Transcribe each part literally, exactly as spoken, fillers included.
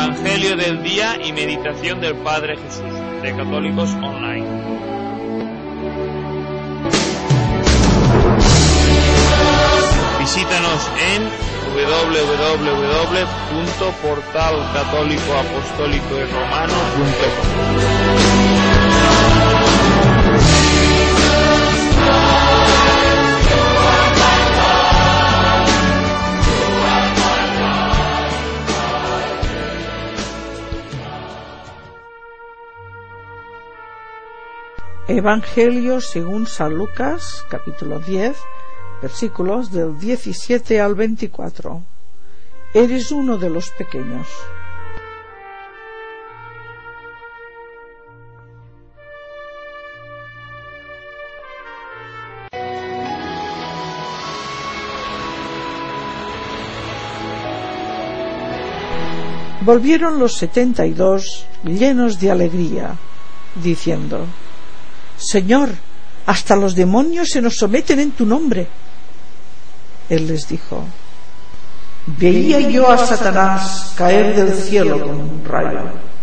Evangelio del día y meditación del Padre Jesús, de Católicos Online. Visítanos en doble u doble u doble u punto portal católico apostólico y romano punto com. Evangelio según San Lucas, capítulo diez, versículos del diecisiete al veinticuatro. Eres uno de los pequeños. Volvieron los setenta y dos llenos de alegría, diciendo: Señor, hasta los demonios se nos someten en tu nombre. Él les dijo: Veía yo a Satanás caer del cielo como un rayo.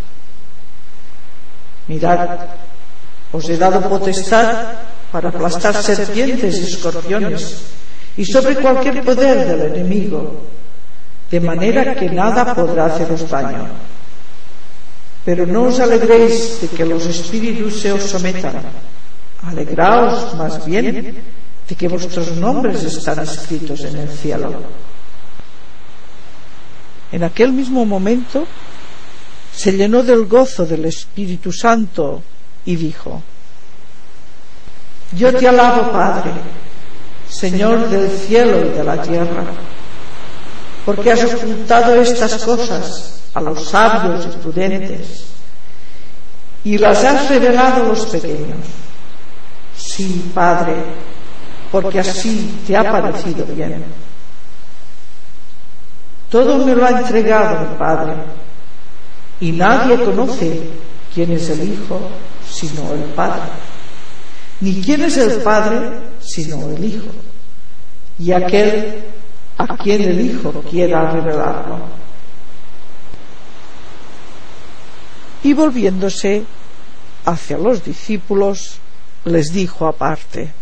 Mirad, os he dado potestad para aplastar serpientes y escorpiones y sobre cualquier poder del enemigo, de manera que nada podrá haceros daño. Pero no os alegréis de que los espíritus se os sometan. Alegraos más bien de que vuestros nombres están escritos en el cielo. En aquel mismo momento se llenó del gozo del Espíritu Santo y dijo: Yo te alabo, Padre, Señor del cielo y de la tierra, porque has ocultado estas cosas a los sabios y prudentes y las has revelado a los pequeños. Sí, Padre, porque así te ha parecido bien. Todo me lo ha entregado mi Padre, y nadie conoce quién es el Hijo sino el Padre, ni quién es el Padre sino el Hijo, y aquel a quien el Hijo quiera revelarlo. Y volviéndose hacia los discípulos, les dijo aparte: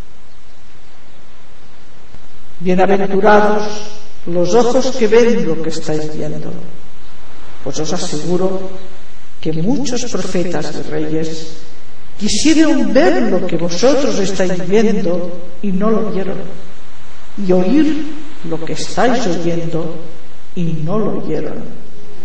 Bienaventurados los ojos que ven lo que estáis viendo, pues os aseguro que muchos profetas y reyes quisieron ver lo que vosotros estáis viendo y no lo vieron, y oír lo que estáis oyendo y no lo oyeron.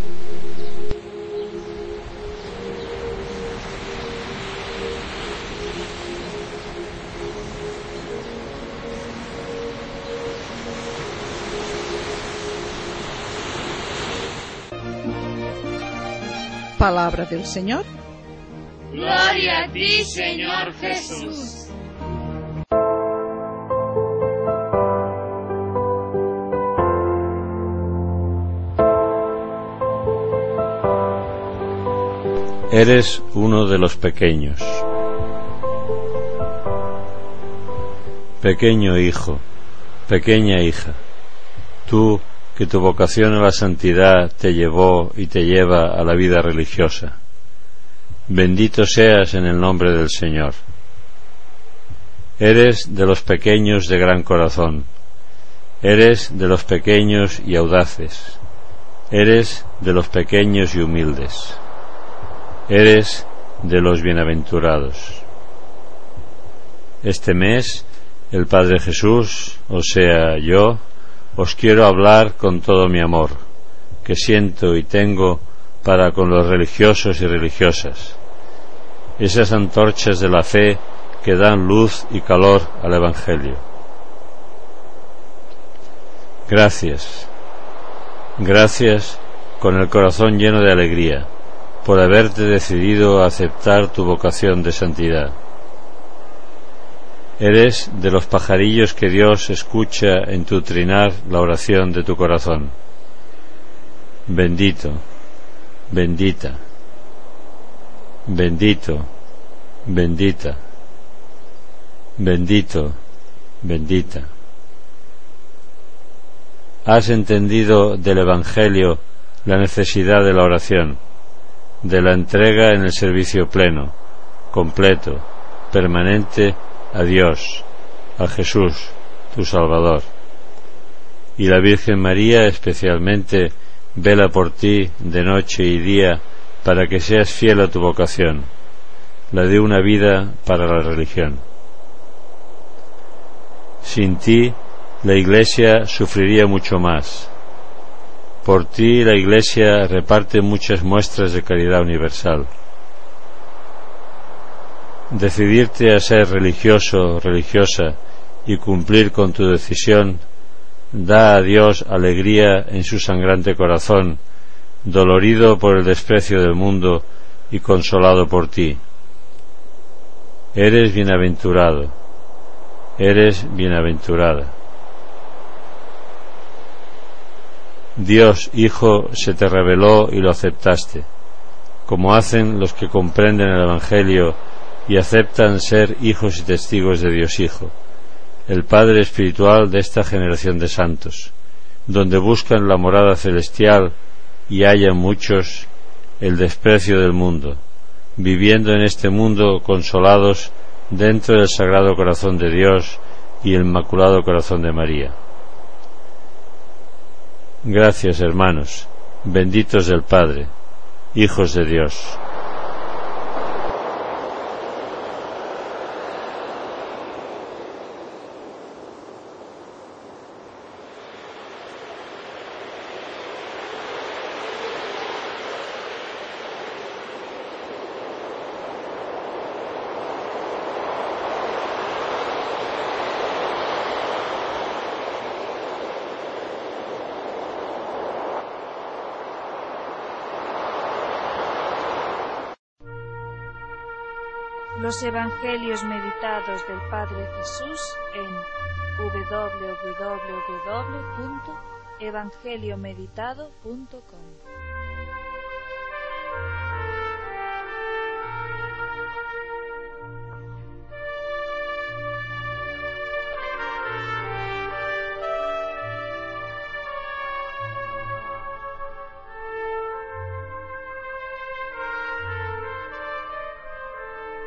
Palabra del Señor. Gloria a ti, Señor Jesús. Eres uno de los pequeños. Pequeño hijo, pequeña hija, tú que tu vocación a la santidad te llevó y te lleva a la vida religiosa. Bendito seas en el nombre del Señor. Eres de los pequeños de gran corazón. Eres de los pequeños y audaces. Eres de los pequeños y humildes. Eres de los bienaventurados. Este mes, el Padre Jesús, o sea, yo, os quiero hablar con todo mi amor, que siento y tengo para con los religiosos y religiosas, esas antorchas de la fe que dan luz y calor al Evangelio. Gracias, gracias con el corazón lleno de alegría, por haberte decidido a aceptar tu vocación de santidad. Eres de los pajarillos que Dios escucha en tu trinar la oración de tu corazón. Bendito, bendita, bendito, bendita, bendito, bendita. Has entendido del Evangelio la necesidad de la oración, de la entrega en el servicio pleno, completo, permanente a Dios, a Jesús, tu Salvador. Y la Virgen María especialmente vela por ti de noche y día para que seas fiel a tu vocación, la de una vida para la religión. Sin ti, la Iglesia sufriría mucho más. Por ti, la Iglesia reparte muchas muestras de caridad universal. Decidirte a ser religioso o religiosa y cumplir con tu decisión da a Dios alegría en su sangrante corazón, dolorido por el desprecio del mundo y consolado por ti. Eres bienaventurado, eres bienaventurada. Dios Hijo se te reveló y lo aceptaste, como hacen los que comprenden el Evangelio y aceptan ser hijos y testigos de Dios Hijo, el Padre espiritual de esta generación de santos, donde buscan la morada celestial y hallan muchos el desprecio del mundo, viviendo en este mundo consolados dentro del Sagrado Corazón de Dios y el Inmaculado Corazón de María. Gracias, hermanos, benditos del Padre, hijos de Dios. Los Evangelios meditados del Padre Jesús en w w w punto evangeliomeditado punto com.